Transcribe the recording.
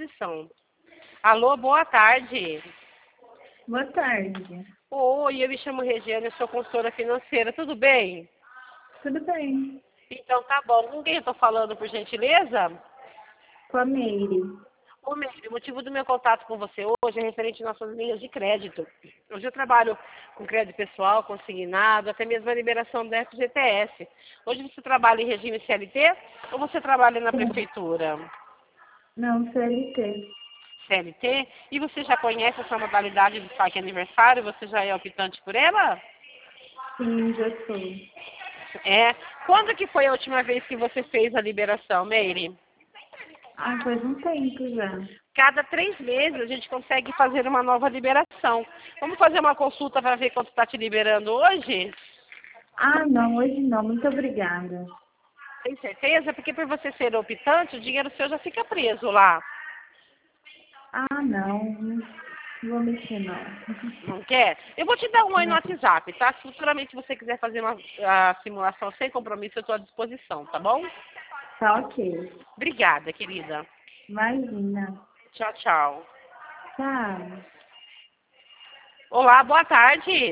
disposição. Alô, boa tarde. Boa tarde. Oi, eu me chamo Regiane, eu sou consultora financeira, tudo bem? Tudo bem? Então tá bom. Com quem eu tô falando, por gentileza? Com a Meire. Ô, Meire, o motivo do meu contato com você hoje é referente às nossas linhas de crédito. Hoje eu trabalho com crédito pessoal, consignado, até mesmo a liberação do FGTS. Hoje você trabalha em regime CLT ou você trabalha na prefeitura? Não, CLT. CLT? E você já conhece essa modalidade do saque aniversário? Você já é optante por ela? Sim, já sou. É. Quando que foi a última vez que você fez a liberação, Meire? Ah, faz um tempo já. Cada 3 meses a gente consegue fazer uma nova liberação. Vamos fazer uma consulta para ver quanto está te liberando hoje? Ah, não, hoje não. Muito obrigada. Tem certeza? Porque por você ser optante, o dinheiro seu já fica preso lá. Ah, não. Não vou mexer, não. Não quer? Eu vou te dar um oi no Não. WhatsApp, tá? Se futuramente você quiser fazer uma simulação sem compromisso, eu estou à disposição, tá bom? Tá ok. Obrigada, querida. Imagina. Tchau, tchau. Tchau. Olá, boa tarde.